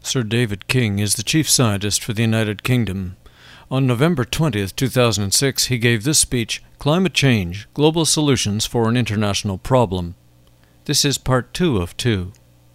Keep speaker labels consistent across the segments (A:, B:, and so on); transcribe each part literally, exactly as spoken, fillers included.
A: Sir David King is the chief scientist for the United Kingdom. On November twentieth, two thousand six, he gave this speech, Climate Change, Global Solutions for an International Problem. This is part two of two.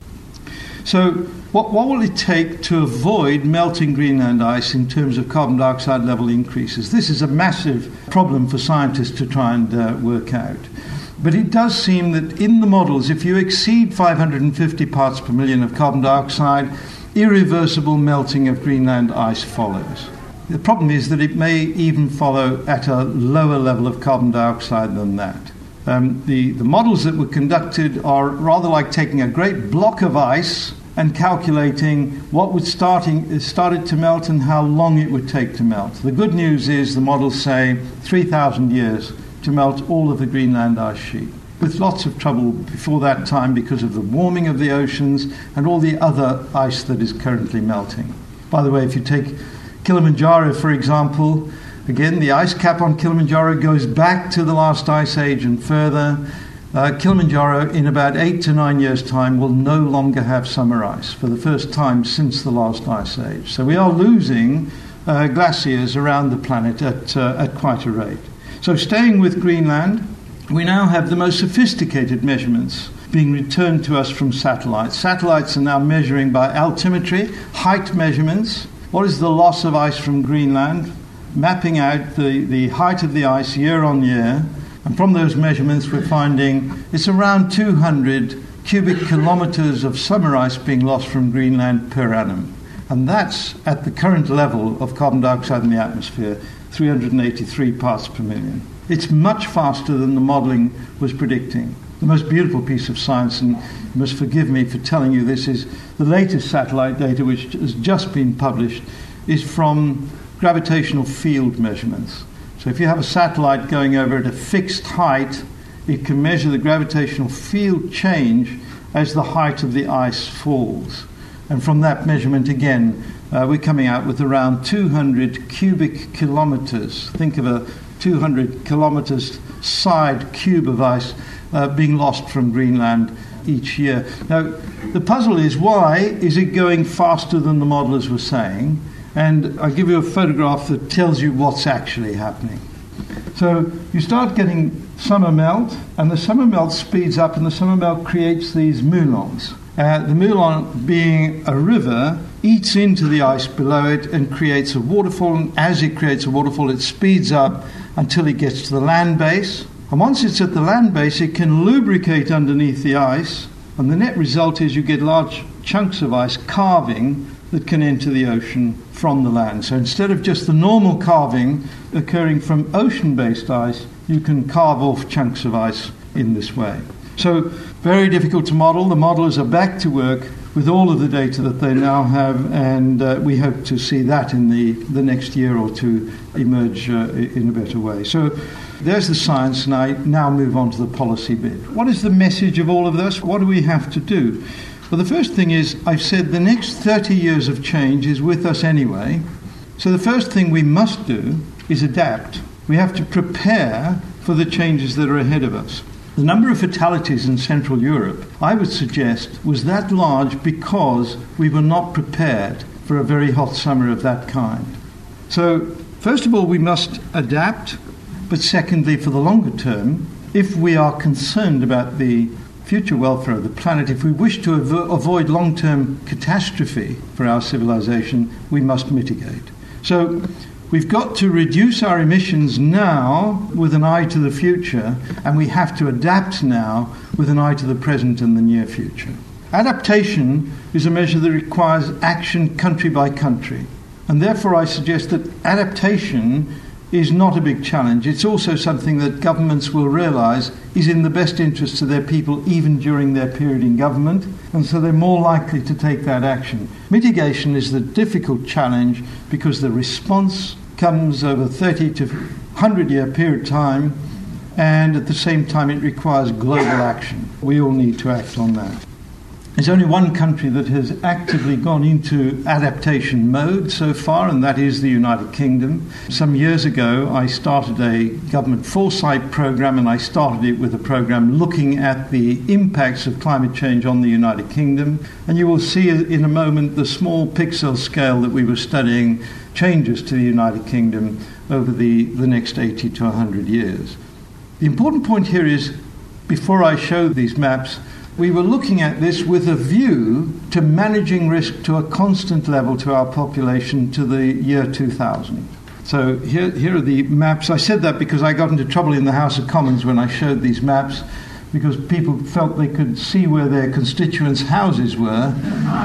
B: So what, what will it take to avoid melting Greenland ice in terms of carbon dioxide level increases? This is a massive problem for scientists to try and uh, work out. But it does seem that in the models, if you exceed five hundred fifty parts per million of carbon dioxide, irreversible melting of Greenland ice follows. The problem is that it may even follow at a lower level of carbon dioxide than that. Um, the, the models that were conducted are rather like taking a great block of ice and calculating what would starting started to melt and how long it would take to melt. The good news is the models say three thousand years to melt all of the Greenland ice sheet, with lots of trouble before that time because of the warming of the oceans and all the other ice that is currently melting. By the way, if you take Kilimanjaro, for example, again, the ice cap on Kilimanjaro goes back to the last ice age and further. Uh, Kilimanjaro, in about eight to nine years' time, will no longer have summer ice for the first time since the last ice age. So we are losing uh, glaciers around the planet at, uh, at quite a rate. So staying with Greenland, we now have the most sophisticated measurements being returned to us from satellites. Satellites are now measuring by altimetry, height measurements. What is the loss of ice from Greenland? Mapping out the, the height of the ice year on year. And from those measurements, we're finding it's around two hundred cubic kilometres of summer ice being lost from Greenland per annum. And that's at the current level of carbon dioxide in the atmosphere, three hundred eighty-three parts per million. It's much faster than the modelling was predicting. The most beautiful piece of science, and you must forgive me for telling you this, is the latest satellite data, which has just been published, is from gravitational field measurements. So if you have a satellite going over at a fixed height, it can measure the gravitational field change as the height of the ice falls. And from that measurement, again, uh, we're coming out with around two hundred cubic kilometres. Think of a two hundred kilometres side cube of ice uh, being lost from Greenland each year. Now, the puzzle is, why is it going faster than the modelers were saying? And I'll give you a photograph that tells you what's actually happening. So you start getting summer melt, and the summer melt speeds up, and the summer melt creates these moulins. Uh, the moulin, being a river, eats into the ice below it and creates a waterfall, and as it creates a waterfall, it speeds up until it gets to the land base. And once it's at the land base, it can lubricate underneath the ice, and the net result is you get large chunks of ice carving that can enter the ocean from the land. So instead of just the normal carving occurring from ocean-based ice, you can carve off chunks of ice in this way. So very difficult to model. The modelers are back to work with all of the data that they now have, and uh, we hope to see that in the, the next year or two emerge uh, in a better way. So there's the science, and I now move on to the policy bit. What is the message of all of this? What do we have to do? Well, the first thing is, I've said the next thirty years of change is with us anyway. So the first thing we must do is adapt. We have to prepare for the changes that are ahead of us. The number of fatalities in Central Europe, I would suggest, was that large because we were not prepared for a very hot summer of that kind. So, first of all, we must adapt, but secondly, for the longer term, if we are concerned about the future welfare of the planet, if we wish to avo- avoid long-term catastrophe for our civilization, we must mitigate. So we've got to reduce our emissions now with an eye to the future, and we have to adapt now with an eye to the present and the near future. Adaptation is a measure that requires action country by country, and therefore I suggest that adaptation is not a big challenge. It's also something that governments will realise is in the best interests of their people even during their period in government, and so they're more likely to take that action. Mitigation is the difficult challenge because the response comes over thirty to one hundred year period of time, and at the same time it requires global action. We all need to act on that. There's only one country that has actively gone into adaptation mode so far, and that is the United Kingdom. Some years ago, I started a government foresight program, and I started it with a program looking at the impacts of climate change on the United Kingdom. And you will see in a moment the small pixel scale that we were studying changes to the United Kingdom over the, the next eighty to one hundred years. The important point here is, before I show these maps, we were looking at this with a view to managing risk to a constant level to our population to the year two thousand. So here, here are the maps. I said that because I got into trouble in the House of Commons when I showed these maps, because people felt they could see where their constituents' houses were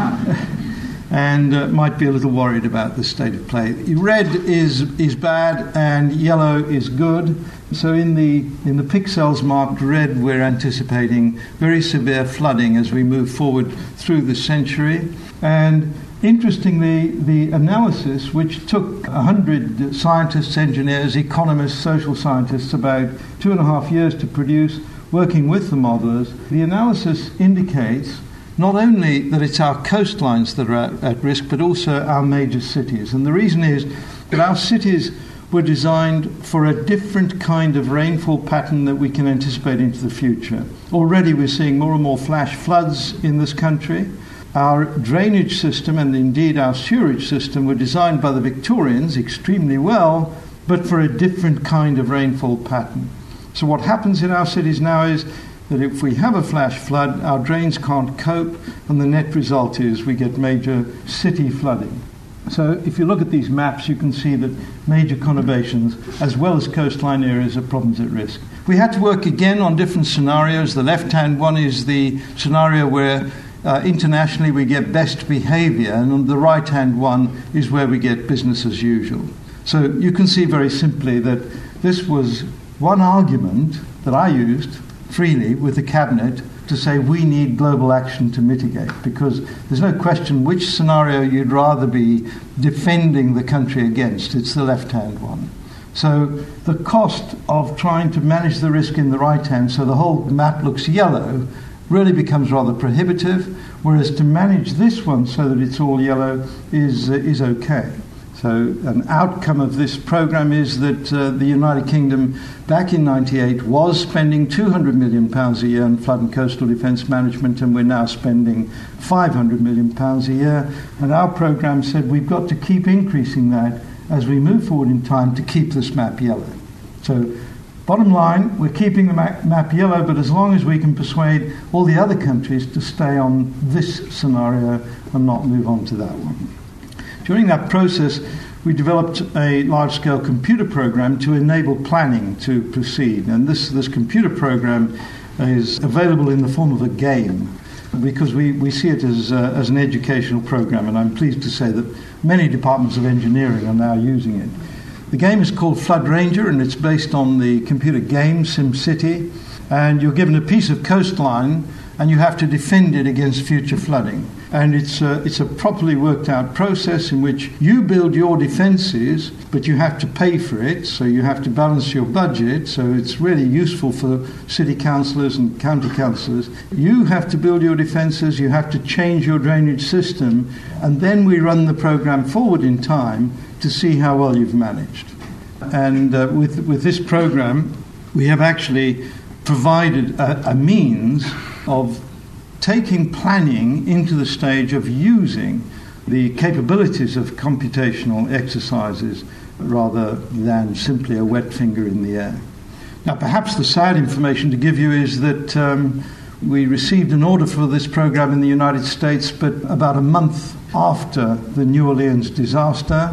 B: and uh, might be a little worried about the state of play. Red is is bad and yellow is good. So in the in the pixels marked red, we're anticipating very severe flooding as we move forward through the century. And interestingly, the analysis, which took one hundred scientists, engineers, economists, social scientists about two and a half years to produce, working with the modelers, the analysis indicates not only that it's our coastlines that are at, at risk, but also our major cities. And the reason is that our cities were designed for a different kind of rainfall pattern that we can anticipate into the future. Already we're seeing more and more flash floods in this country. Our drainage system and indeed our sewerage system were designed by the Victorians extremely well, but for a different kind of rainfall pattern. So what happens in our cities now is that if we have a flash flood, our drains can't cope, and the net result is we get major city flooding. So if you look at these maps, you can see that major conurbations, as well as coastline areas, are problems at risk. We had to work again on different scenarios. The left-hand one is the scenario where uh, internationally we get best behavior, and on the right-hand one is where we get business as usual. So you can see very simply that this was one argument that I used freely with the Cabinet to say we need global action to mitigate, because there's no question which scenario you'd rather be defending the country against. It's the left-hand one. So the cost of trying to manage the risk in the right hand, so the whole map looks yellow, really becomes rather prohibitive, whereas to manage this one so that it's all yellow is, uh, is okay. So an outcome of this program is that uh, the United Kingdom back in ninety-eight was spending two hundred million pounds a year on flood and coastal defence management, and we're now spending five hundred million pounds a year. And our program said we've got to keep increasing that as we move forward in time to keep this map yellow. So bottom line, we're keeping the map, map yellow, but as long as we can persuade all the other countries to stay on this scenario and not move on to that one. During that process, we developed a large-scale computer program to enable planning to proceed. And this, this computer program is available in the form of a game, because we, we see it as, uh, as an educational program, and I'm pleased to say that many departments of engineering are now using it. The game is called Flood Ranger, and it's based on the computer game SimCity, and you're given a piece of coastline, and you have to defend it against future flooding. And it's a, it's a properly worked out process in which you build your defences, but you have to pay for it, so you have to balance your budget, so it's really useful for city councillors and county councillors. You have to build your defences, you have to change your drainage system, and then we run the programme forward in time to see how well you've managed. And uh, with, with this programme, we have actually provided a, a means of taking planning into the stage of using the capabilities of computational exercises rather than simply a wet finger in the air. Now, perhaps the sad information to give you is that um, we received an order for this program in the United States, but about a month after the New Orleans disaster,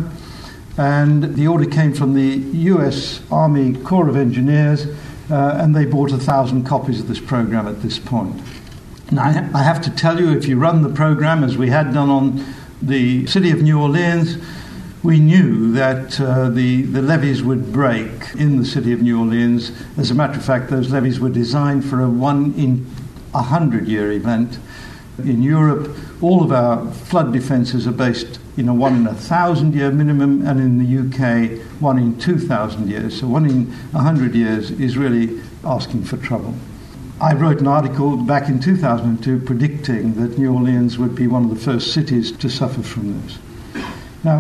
B: and the order came from the U S Army Corps of Engineers, uh, and they bought a thousand copies of this program at this point. Now, I have to tell you, if you run the program as we had done on the city of New Orleans, we knew that uh, the, the levees would break in the city of New Orleans. As a matter of fact, those levees were designed for a one in a hundred year event. In Europe, all of our flood defences are based in a one in a thousand year minimum, and in the U K, one in two thousand years. So one in a hundred years is really asking for trouble. I wrote an article back in two thousand two predicting that New Orleans would be one of the first cities to suffer from this. Now,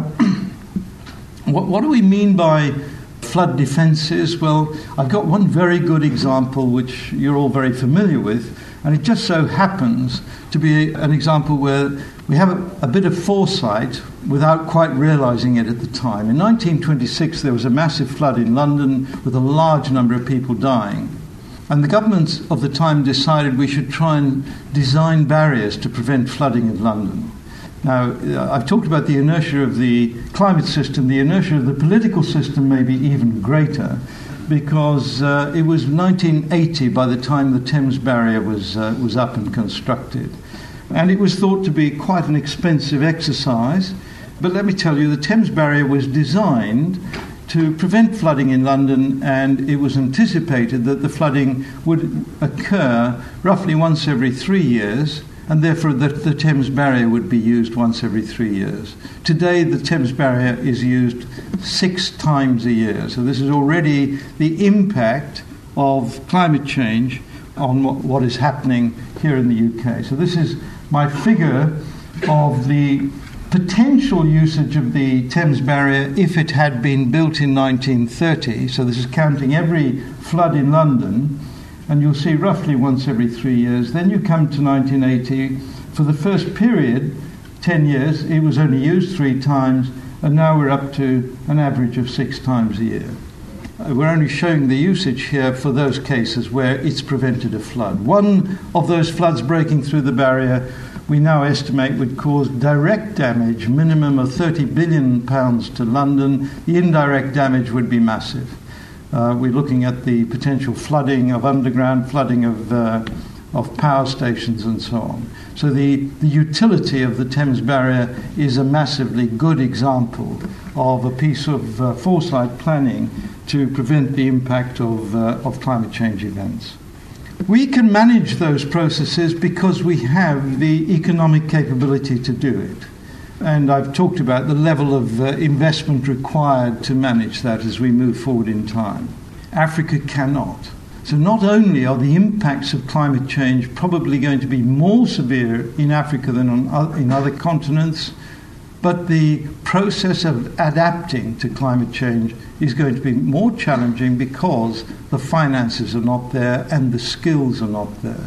B: what, what do we mean by flood defences? Well, I've got one very good example which you're all very familiar with, and it just so happens to be an example where we have a, a bit of foresight without quite realising it at the time. In nineteen twenty-six, there was a massive flood in London with a large number of people dying. And the government of the time decided we should try and design barriers to prevent flooding of London. Now, uh, I've talked about the inertia of the climate system. The inertia of the political system may be even greater, because uh, it was nineteen eighty by the time the Thames Barrier was uh, was up and constructed. And it was thought to be quite an expensive exercise. But let me tell you, the Thames Barrier was designed to prevent flooding in London, and it was anticipated that the flooding would occur roughly once every three years, and therefore the, the Thames Barrier would be used once every three years. Today, the Thames Barrier is used six times a year. So this is already the impact of climate change on what, what is happening here in the U K. So this is my figure of the potential usage of the Thames Barrier if it had been built in nineteen thirty. So this is counting every flood in London, and you'll see roughly once every three years. Then you come to nineteen eighty. For the first period, ten years, it was only used three times, and now we're up to an average of six times a year. We're only showing the usage here for those cases where it's prevented a flood. One of those floods breaking through the barrier we now estimate would cause direct damage, minimum of thirty billion pounds to London. The indirect damage would be massive. Uh, we're looking at the potential flooding of underground, flooding of uh, of power stations and so on. So the, the utility of the Thames Barrier is a massively good example of a piece of uh, foresight planning to prevent the impact of, uh, of climate change events. We can manage those processes because we have the economic capability to do it. And I've talked about the level of uh, investment required to manage that as we move forward in time. Africa cannot. So not only are the impacts of climate change probably going to be more severe in Africa than on o- in other continents, but the process of adapting to climate change is going to be more challenging because the finances are not there and the skills are not there.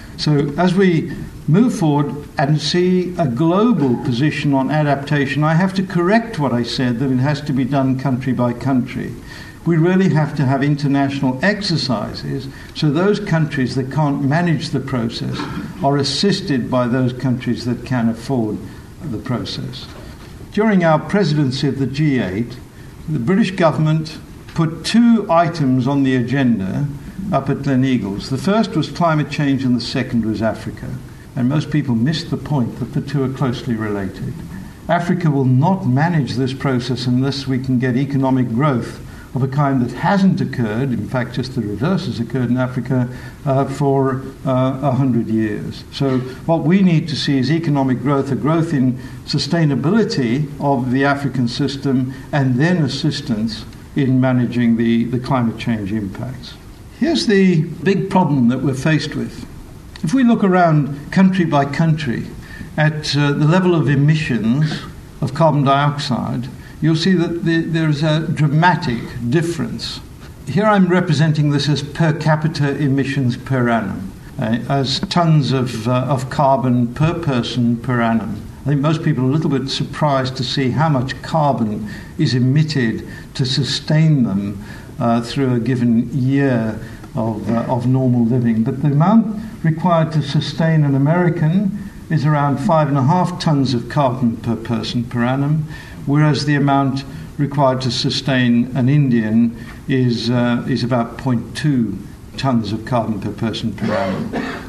B: So as we move forward and see a global position on adaptation, I have to correct what I said, that it has to be done country by country. We really have to have international exercises so those countries that can't manage the process are assisted by those countries that can afford the process. During our presidency of the G eight, the British government put two items on the agenda up at Gleneagles. The first was climate change and the second was Africa. And most people missed the point that the two are closely related. Africa will not manage this process unless we can get economic growth of a kind that hasn't occurred, in fact just the reverse has occurred in Africa, uh, for uh, one hundred years. So what we need to see is economic growth, a growth in sustainability of the African system, and then assistance in managing the, the climate change impacts. Here's the big problem that we're faced with. If we look around country by country at uh, the level of emissions of carbon dioxide, you'll see that the, there's a dramatic difference. Here I'm representing this as per capita emissions per annum, uh, as tons of, uh, of carbon per person per annum. I think most people are a little bit surprised to see how much carbon is emitted to sustain them uh, through a given year of, uh, of normal living. But the amount required to sustain an American is around five and a half tons of carbon per person per annum, whereas the amount required to sustain an Indian is uh, is about zero point two tons of carbon per person per annum.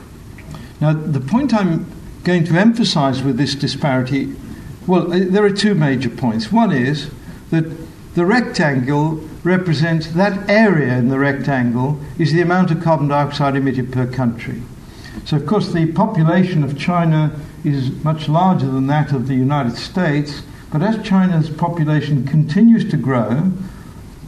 B: Now, the point I'm going to emphasize with this disparity, well, there are two major points. One is that the rectangle represents, that area in the rectangle is the amount of carbon dioxide emitted per country. So, of course, the population of China is much larger than that of the United States, but as China's population continues to grow,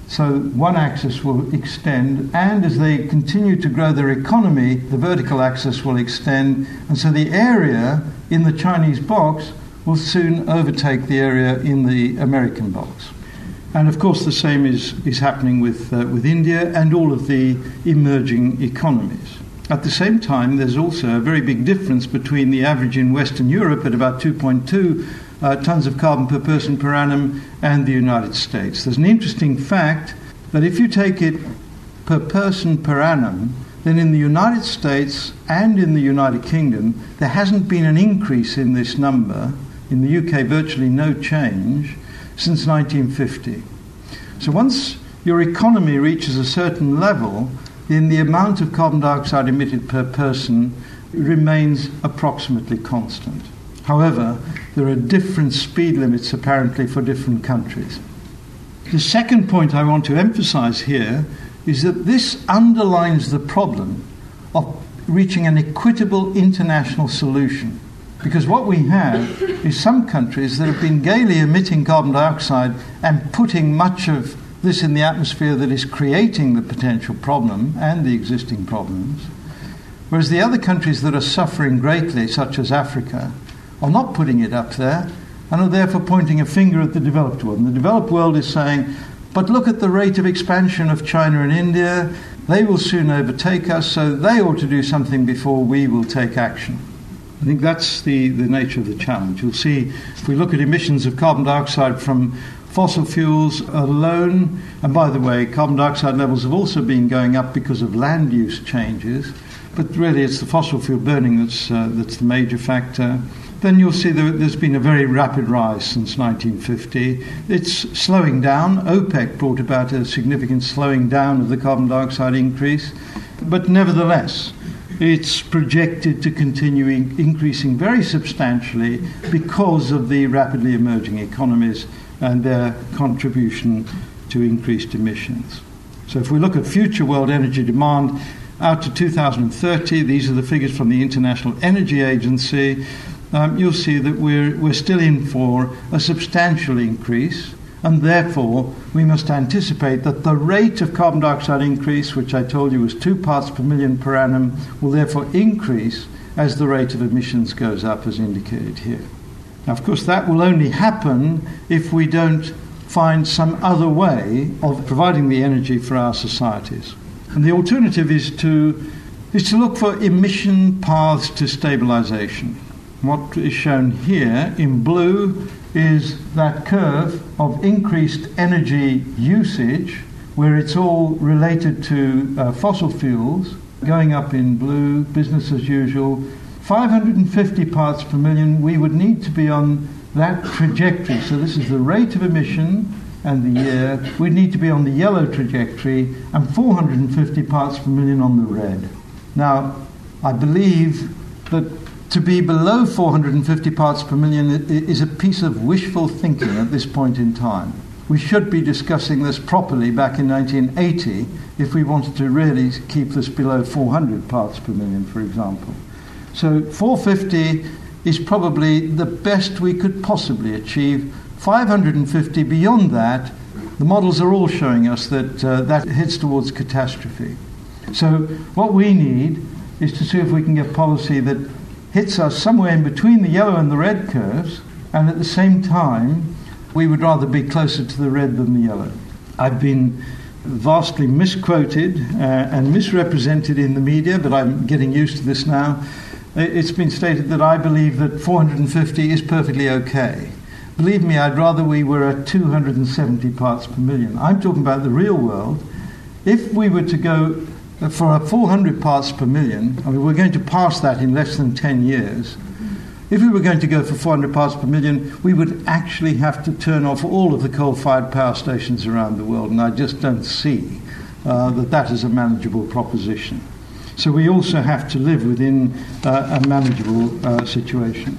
B: So one axis will extend, and as they continue to grow their economy, the vertical axis will extend, and so the area in the Chinese box will soon overtake the area in the American box. And of course the same is, is happening with, uh, with India and all of the emerging economies. At the same time, there's also a very big difference between the average in Western Europe at about two point two uh, tons of carbon per person per annum and the United States. There's an interesting fact that if you take it per person per annum, then in the United States and in the United Kingdom, there hasn't been an increase in this number. In the U K, virtually no change since nineteen fifty. So once your economy reaches a certain level, then the amount of carbon dioxide emitted per person remains approximately constant. However, there are different speed limits apparently for different countries. The second point I want to emphasize here is that this underlines the problem of reaching an equitable international solution. Because what we have is some countries that have been gaily emitting carbon dioxide and putting much of this in the atmosphere that is creating the potential problem and the existing problems, whereas the other countries that are suffering greatly, such as Africa, are not putting it up there and are therefore pointing a finger at the developed world. And the developed world is saying, but look at the rate of expansion of China and India, they will soon overtake us, so they ought to do something before we will take action. I think that's the, the nature of the challenge. You'll see, if we look at emissions of carbon dioxide from fossil fuels alone, and by the way, carbon dioxide levels have also been going up because of land use changes, but really it's the fossil fuel burning that's, uh, that's the major factor. Then you'll see that there's been a very rapid rise since nineteen fifty. It's slowing down. OPEC brought about a significant slowing down of the carbon dioxide increase, but nevertheless, it's projected to continue in- increasing very substantially because of the rapidly emerging economies and their contribution to increased emissions. So if we look at future world energy demand out to two thousand thirty, these are the figures from the International Energy Agency, um, you'll see that we're, we're still in for a substantial increase, and therefore we must anticipate that the rate of carbon dioxide increase, which I told you was two parts per million per annum, will therefore increase as the rate of emissions goes up, as indicated here. Now, of course, that will only happen if we don't find some other way of providing the energy for our societies. And the alternative is to, is to look for emission paths to stabilization. What is shown here in blue is that curve of increased energy usage, where it's all related to uh, fossil fuels, going up in blue, business as usual. five hundred fifty parts per million, we would need to be on that trajectory. So this is the rate of emission and the year. We'd need to be on the yellow trajectory and four hundred fifty parts per million on the red. Now, I believe that to be below four hundred fifty parts per million is a piece of wishful thinking at this point in time. We should be discussing this properly back in nineteen eighty if we wanted to really keep this below four hundred parts per million, for example. So four hundred fifty is probably the best we could possibly achieve. five hundred fifty, beyond that, the models are all showing us that uh, that heads towards catastrophe. So what we need is to see if we can get policy that hits us somewhere in between the yellow and the red curves, and at the same time, we would rather be closer to the red than the yellow. I've been vastly misquoted uh, and misrepresented in the media, but I'm getting used to this now. It's been stated that I believe that four hundred fifty is perfectly okay. Believe me, I'd rather we were at two hundred seventy parts per million. I'm talking about the real world. If we were to go for four hundred parts per million, I mean, we're going to pass that in less than ten years. If we were going to go for four hundred parts per million, we would actually have to turn off all of the coal-fired power stations around the world, and I just don't see uh, that that is a manageable proposition. So we also have to live within uh, a manageable uh, situation.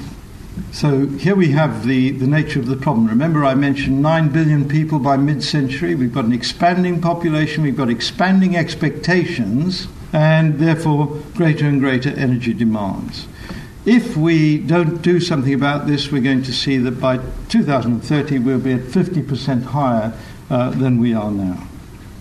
B: So here we have the, the nature of the problem. Remember, I mentioned nine billion people by mid-century. We've got an expanding population, we've got expanding expectations, and therefore greater and greater energy demands. If we don't do something about this, we're going to see that by two thousand thirty we'll be at fifty percent higher uh, than we are now.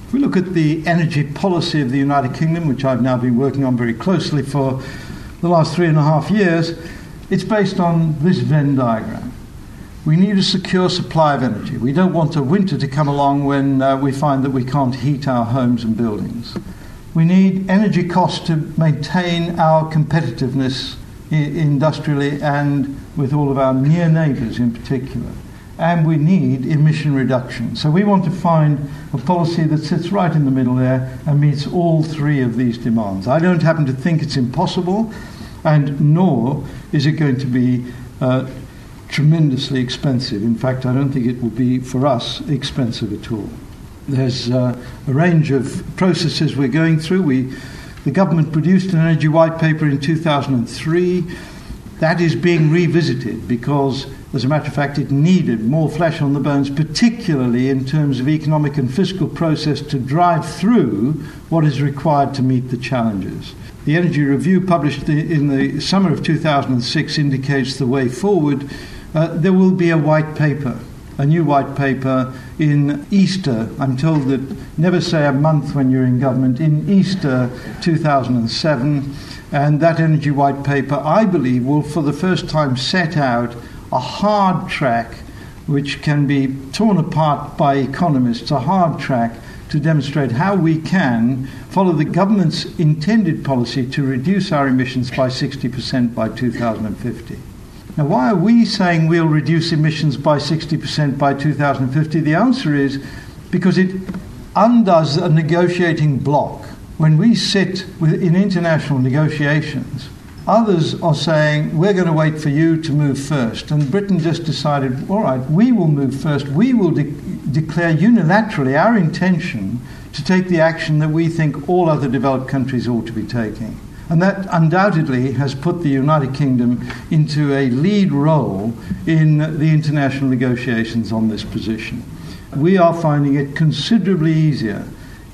B: If we look at the energy policy of the United Kingdom, which I've now been working on very closely for the last three and a half years, it's based on this Venn diagram. We need a secure supply of energy. We don't want a winter to come along when uh, we find that we can't heat our homes and buildings. We need energy costs to maintain our competitiveness I- industrially and with all of our near neighbours in particular. And we need emission reduction. So we want to find a policy that sits right in the middle there and meets all three of these demands. I don't happen to think it's impossible, and nor is it going to be uh, tremendously expensive. In fact, I don't think it will be, for us, expensive at all. There's uh, a range of processes we're going through. We, the government produced an energy white paper in two thousand three. That is being revisited because, as a matter of fact, it needed more flesh on the bones, particularly in terms of economic and fiscal process to drive through what is required to meet the challenges. The Energy Review, published in the summer of two thousand six, indicates the way forward. Uh, there will be a white paper, a new white paper in Easter. I'm told that, never say a month when you're in government, in Easter two thousand seven. And that energy white paper, I believe, will for the first time set out a hard track which can be torn apart by economists, a hard track to demonstrate how we can follow the government's intended policy to reduce our emissions by sixty percent by two thousand fifty. Now, why are we saying we'll reduce emissions by sixty percent by two thousand fifty? The answer is because it undoes a negotiating block. When we sit with, in international negotiations, others are saying, we're going to wait for you to move first. And Britain just decided, all right, we will move first. We will de- declare unilaterally our intention to take the action that we think all other developed countries ought to be taking. And that undoubtedly has put the United Kingdom into a lead role in the international negotiations on this position. We are finding it considerably easier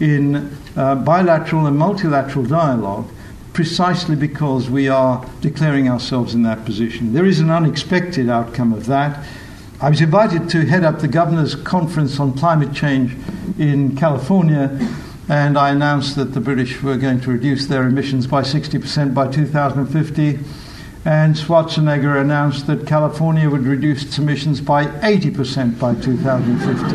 B: in uh, bilateral and multilateral dialogue precisely because we are declaring ourselves in that position. There is an unexpected outcome of that. I was invited to head up the Governors' Conference on Climate Change in California, and I announced that the British were going to reduce their emissions by sixty percent by two thousand fifty, and Schwarzenegger announced that California would reduce its emissions by eighty percent by two thousand fifty.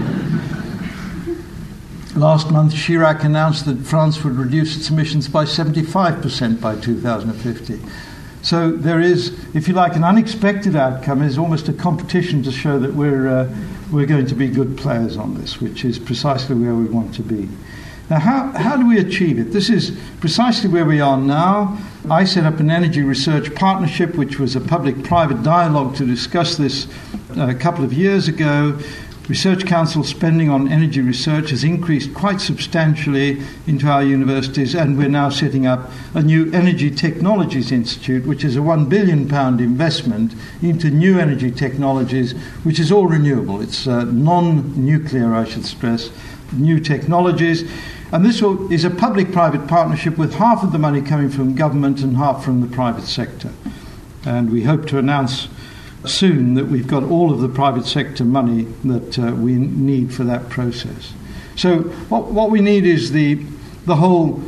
B: Last month, Chirac announced that France would reduce its emissions by seventy-five percent by two thousand fifty. So there is, if you like, an unexpected outcome. It's almost a competition to show that we're uh, we're going to be good players on this, which is precisely where we want to be. Now, how, how do we achieve it? This is precisely where we are now. I set up an energy research partnership, which was a public-private dialogue to discuss this uh, a couple of years ago. Research Council spending on energy research has increased quite substantially into our universities, and we're now setting up a new Energy Technologies Institute, which is a one billion pounds investment into new energy technologies, which is all renewable. It's uh, non-nuclear, I should stress, new technologies. And this will, is a public-private partnership with half of the money coming from government and half from the private sector. And we hope to announce soon that we've got all of the private sector money that uh, we need for that process. So what, what we need is the, the whole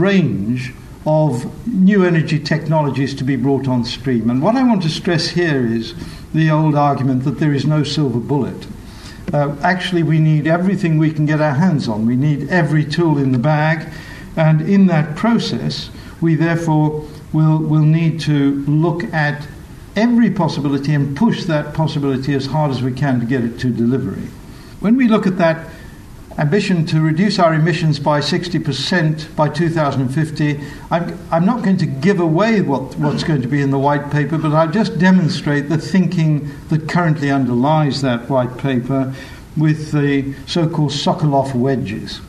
B: range of new energy technologies to be brought on stream. And what I want to stress here is the old argument that there is no silver bullet. Uh, actually, we need everything we can get our hands on. We need every tool in the bag. And in that process, we therefore will, will need to look at every possibility and push that possibility as hard as we can to get it to delivery. When we look at that ambition to reduce our emissions by sixty percent by two thousand fifty, I'm, I'm not going to give away what, what's going to be in the white paper, but I'll just demonstrate the thinking that currently underlies that white paper with the so-called Sokolov wedges.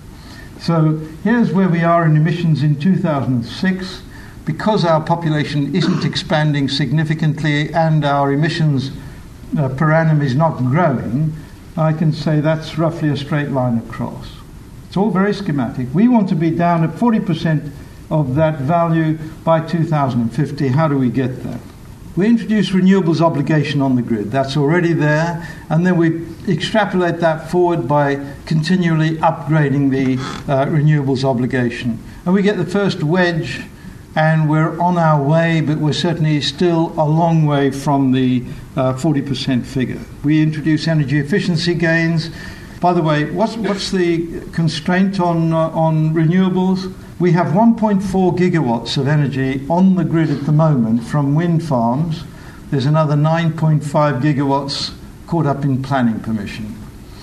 B: So here's where we are in emissions in two thousand six. Because our population isn't expanding significantly and our emissions uh, per annum is not growing, I can say that's roughly a straight line across. It's all very schematic. We want to be down at forty percent of that value by two thousand fifty. How do we get there? We introduce renewables obligation on the grid. That's already there. And then we extrapolate that forward by continually upgrading the uh, renewables obligation. And we get the first wedge, and we're on our way, but we're certainly still a long way from the uh, forty percent figure. We introduce energy efficiency gains. By the way, what's, what's the constraint on, uh, on renewables? We have one point four gigawatts of energy on the grid at the moment from wind farms. There's another nine point five gigawatts caught up in planning permission.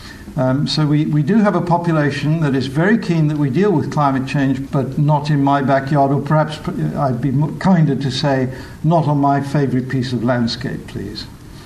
B: Um, so we, we do have a population that is very keen that we deal with climate change, but not in my backyard, or perhaps I'd be kinder to say, not on my favourite piece of landscape, please.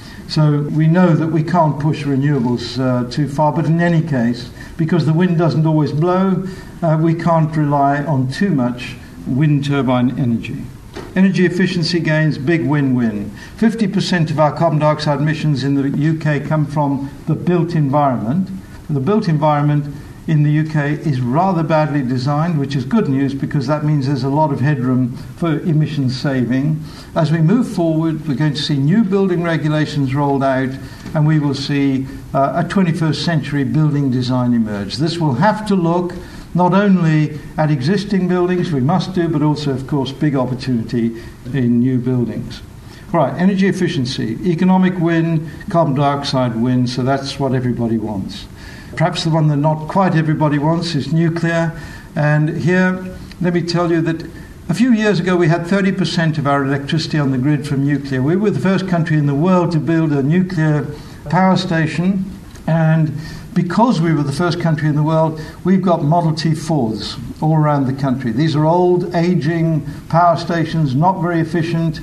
B: So we know that we can't push renewables uh, too far, but in any case, because the wind doesn't always blow, uh, we can't rely on too much wind turbine energy. Energy efficiency gains, big win-win. fifty percent of our carbon dioxide emissions in the U K come from the built environment. The built environment in the U K is rather badly designed, which is good news because that means there's a lot of headroom for emission saving. As we move forward, we're going to see new building regulations rolled out, and we will see uh, a twenty-first century building design emerge. This will have to look not only at existing buildings, we must do, but also, of course, big opportunity in new buildings. All right, energy efficiency, economic win, carbon dioxide win, so that's what everybody wants. Perhaps the one that not quite everybody wants is nuclear. And here, let me tell you that a few years ago we had thirty percent of our electricity on the grid from nuclear. We were the first country in the world to build a nuclear power station, and because we were the first country in the world, we've got Model T Fords all around the country. These are old, aging power stations, not very efficient,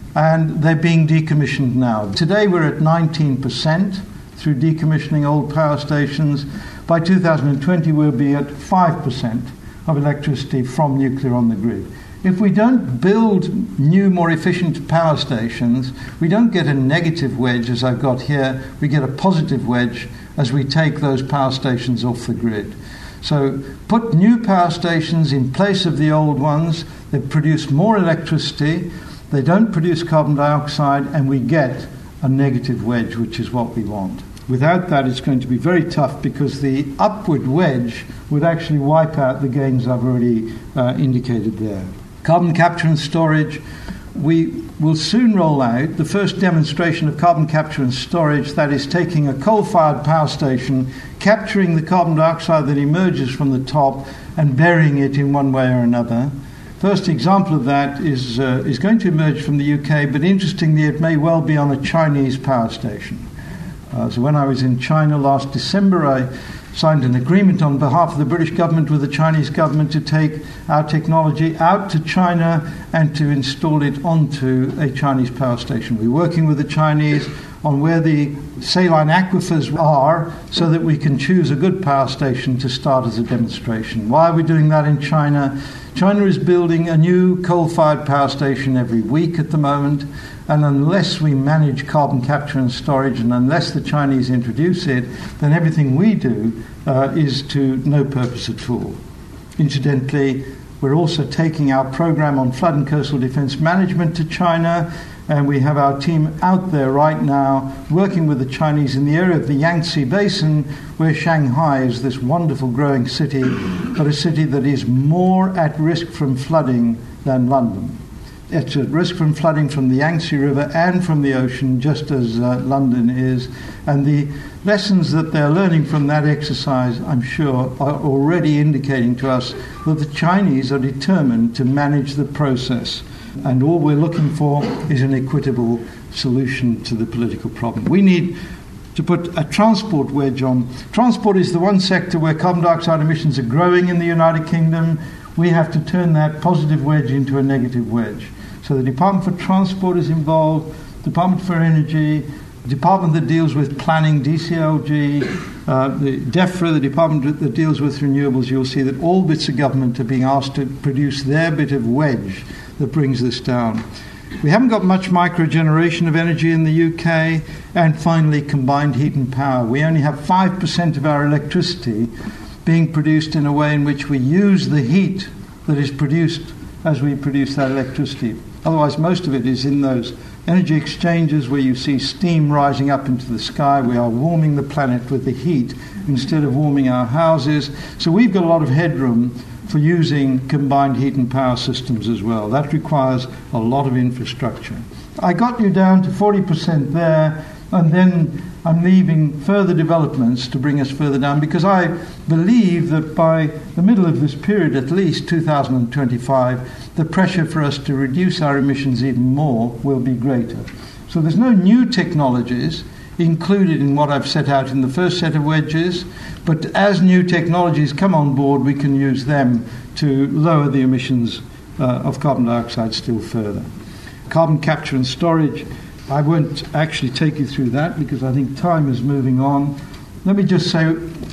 B: and they're being decommissioned now. Today we're at nineteen percent through decommissioning old power stations. By two thousand twenty we'll be at five percent of electricity from nuclear on the grid. If we don't build new, more efficient power stations, we don't get a negative wedge, as I've got here. We get a positive wedge as we take those power stations off the grid. So put new power stations in place of the old ones. They produce more electricity. They don't produce carbon dioxide, and we get a negative wedge, which is what we want. Without that, it's going to be very tough because the upward wedge would actually wipe out the gains I've already uh, indicated there. Carbon capture and storage. We will soon roll out the first demonstration of carbon capture and storage, that is taking a coal-fired power station, capturing the carbon dioxide that emerges from the top and burying it in one way or another. First example of that is, uh, is going to emerge from the U K, but interestingly it may well be on a Chinese power station. Uh, so when I was in China last December, I signed an agreement on behalf of the British government with the Chinese government to take our technology out to China and to install it onto a Chinese power station. We're working with the Chinese on where the saline aquifers are so that we can choose a good power station to start as a demonstration. Why are we doing that in China? China is building a new coal-fired power station every week at the moment, and unless we manage carbon capture and storage and unless the Chinese introduce it, then everything we do uh, is to no purpose at all. Incidentally, we're also taking our program on flood and coastal defense management to China, and we have our team out there right now working with the Chinese in the area of the Yangtze Basin, where Shanghai is this wonderful growing city, but a city that is more at risk from flooding than London. It's at risk from flooding from the Yangtze River and from the ocean, just as uh, London is. And the lessons that they're learning from that exercise, I'm sure, are already indicating to us that the Chinese are determined to manage the process. And all we're looking for is an equitable solution to the political problem. We need to put a transport wedge on. Transport is the one sector where carbon dioxide emissions are growing in the United Kingdom. We have to turn that positive wedge into a negative wedge. So the Department for Transport is involved, Department for Energy, department that deals with planning, D C L G, uh, the DEFRA, the department that deals with renewables. You'll see that all bits of government are being asked to produce their bit of wedge that brings this down. We haven't got much microgeneration of energy in the U K, and finally combined heat and power. We only have five percent of our electricity being produced in a way in which we use the heat that is produced as we produce that electricity. Otherwise, most of it is in those energy exchanges where you see steam rising up into the sky. We are warming the planet with the heat instead of warming our houses. So we've got a lot of headroom for using combined heat and power systems as well. That requires a lot of infrastructure. I got you down to forty percent there, and then I'm leaving further developments to bring us further down, because I believe that by the middle of this period, at least two thousand twenty-five, the pressure for us to reduce our emissions even more will be greater. So there's no new technologies included in what I've set out in the first set of wedges, but as new technologies come on board, we can use them to lower the emissions uh, of carbon dioxide still further. Carbon capture and storage, I won't actually take you through that because I think time is moving on. Let me just say,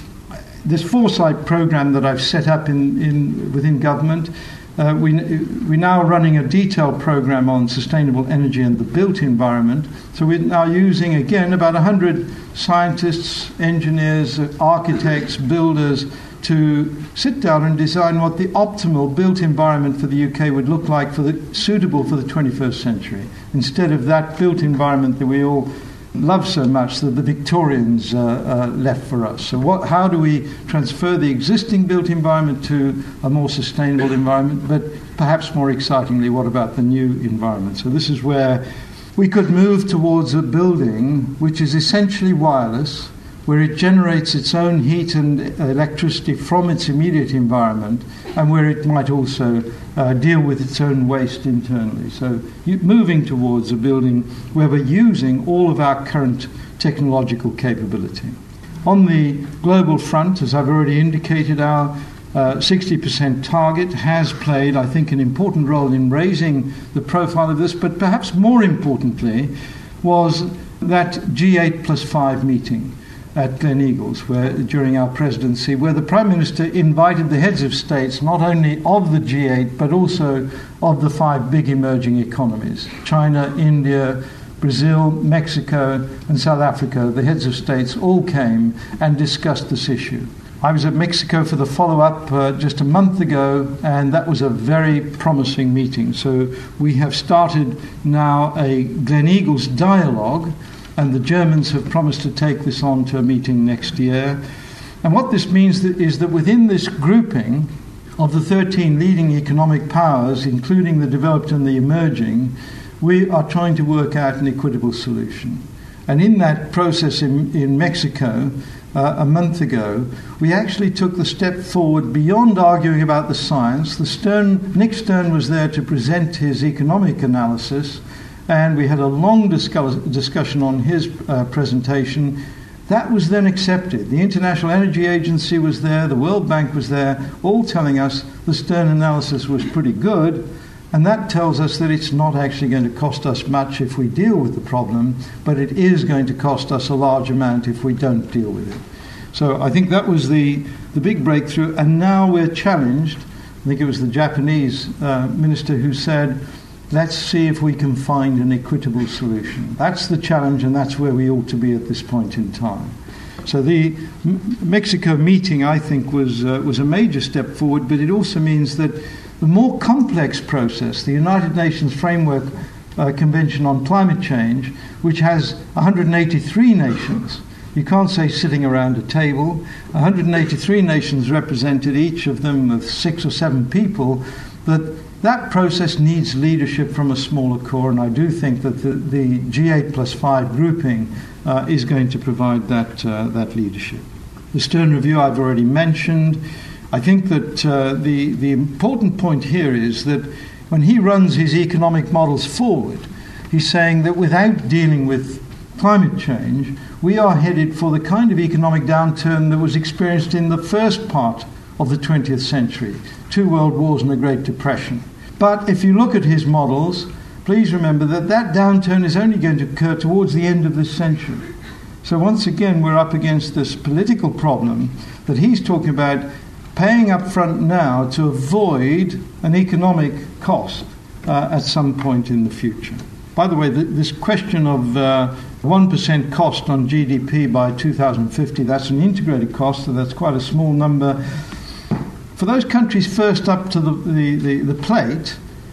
B: this foresight program that I've set up in, in within government, uh, we, we're now running a detailed program on sustainable energy and the built environment. So we're now using, again, about one hundred scientists, engineers, architects, builders, to sit down and design what the optimal built environment for the U K would look like for the suitable for the twenty-first century, instead of that built environment that we all love so much that the Victorians uh, uh, left for us. So what, how do we transfer the existing built environment to a more sustainable environment, but perhaps more excitingly, what about the new environment? So this is where we could move towards a building which is essentially wireless, where it generates its own heat and electricity from its immediate environment, and where it might also uh, deal with its own waste internally. So you, moving towards a building where we're using all of our current technological capability. On the global front, as I've already indicated, our uh, sixty percent target has played, I think, an important role in raising the profile of this, but perhaps more importantly was that G eight plus five meeting at Gleneagles, where during our presidency, where the Prime Minister invited the heads of states, not only of the G eight, but also of the five big emerging economies, China, India, Brazil, Mexico, and South Africa. The heads of states all came and discussed this issue. I was at Mexico for the follow-up uh, just a month ago, and that was a very promising meeting. So we have started now a Gleneagles dialogue, and the Germans have promised to take this on to a meeting next year. And what this means is that within this grouping of the thirteen leading economic powers, including the developed and the emerging, we are trying to work out an equitable solution. And in that process in, in Mexico, uh, a month ago, we actually took the step forward beyond arguing about the science. The Stern, Nick Stern was there to present his economic analysis, and we had a long discuss- discussion on his uh, presentation. That was then accepted. The International Energy Agency was there, the World Bank was there, all telling us the Stern analysis was pretty good, and that tells us that it's not actually going to cost us much if we deal with the problem, but it is going to cost us a large amount if we don't deal with it. So I think that was the, the big breakthrough, and now we're challenged. I think it was the Japanese uh, minister who said, let's see if we can find an equitable solution. That's the challenge, and that's where we ought to be at this point in time. So the M- Mexico meeting, I think, was uh, was a major step forward, but it also means that the more complex process, the United Nations Framework uh, Convention on Climate Change, which has one hundred eighty-three nations, you can't say sitting around a table, one hundred eighty-three nations represented, each of them with six or seven people, that that process needs leadership from a smaller core, and I do think that the, the G eight plus five grouping uh, is going to provide that, uh, that leadership. The Stern Review I've already mentioned. I think that uh, the, the important point here is that when he runs his economic models forward, he's saying that without dealing with climate change, we are headed for the kind of economic downturn that was experienced in the first part of the twentieth century, two world wars and the Great Depression. But if you look at his models, please remember that that downturn is only going to occur towards the end of this century. So once again, we're up against this political problem that he's talking about paying up front now to avoid an economic cost uh, at some point in the future. By the way, th- this question of uh, one percent cost on G D P by two thousand fifty, that's an integrated cost, so that's quite a small number. For those countries first up to the, the, the, the plate,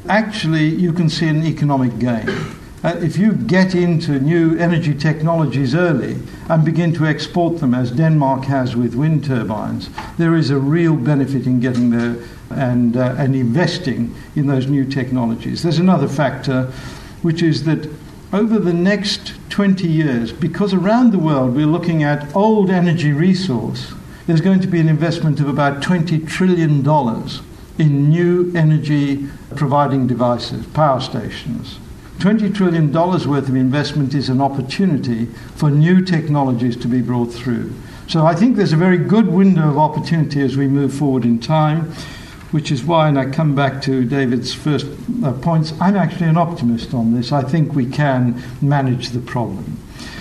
B: actually you can see an economic gain. Uh, if you get into new energy technologies early and begin to export them, as Denmark has with wind turbines, there is a real benefit in getting there and, uh, and investing in those new technologies. There's another factor, which is that over the next twenty years, because around the world we're looking at old energy resource, there's going to be an investment of about twenty trillion dollars in new energy providing devices, power stations. twenty trillion dollars worth of investment is an opportunity for new technologies to be brought through. So I think there's a very good window of opportunity as we move forward in time, which is why, and I come back to David's first uh, points, I'm actually an optimist on this. I think we can manage the problem.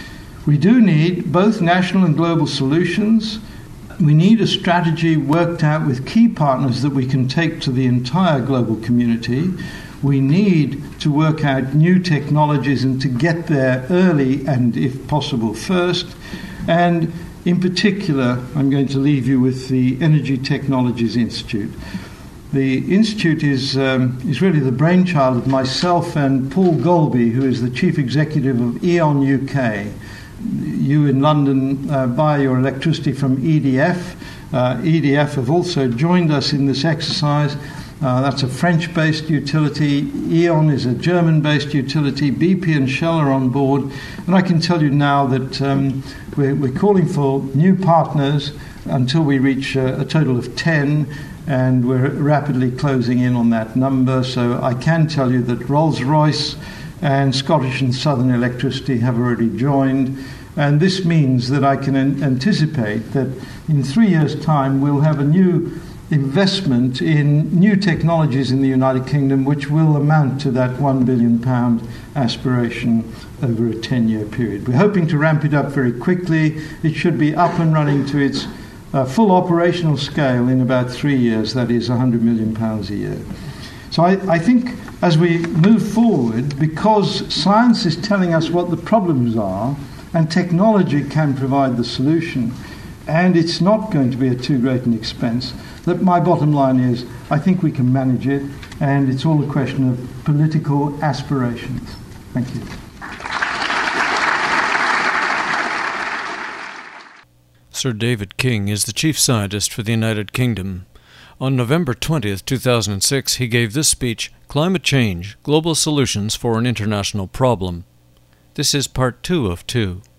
B: We do need both national and global solutions. We need a strategy worked out with key partners that we can take to the entire global community. We need to work out new technologies and to get there early and, if possible, first. And in particular, I'm going to leave you with the Energy Technologies Institute. The Institute is, um, is really the brainchild of myself and Paul Golby, who is the Chief Executive of E.ON U K. You in London uh, buy your electricity from E D F. Uh, E D F have also joined us in this exercise. Uh, that's a French-based utility. E.ON is a German-based utility. B P and Shell are on board. And I can tell you now that um, we're, we're calling for new partners until we reach uh, a total of ten, and we're rapidly closing in on that number. So I can tell you that Rolls-Royce and Scottish and Southern Electricity have already joined. And this means that I can an- anticipate that in three years' time we'll have a new investment in new technologies in the United Kingdom, which will amount to that one billion pound aspiration over a ten-year period. We're hoping to ramp it up very quickly. It should be up and running to its uh, full operational scale in about three years, that is one hundred million pounds a year. So I, I think as we move forward, because science is telling us what the problems are and technology can provide the solution, and it's not going to be at too great an expense, that my bottom line is I think we can manage it, and it's all a question of political aspirations. Thank you.
A: Sir David King is the chief scientist for the United Kingdom. On November twentieth, two thousand six, he gave this speech, Climate Change, Global Solutions for an International Problem. This is part two of two.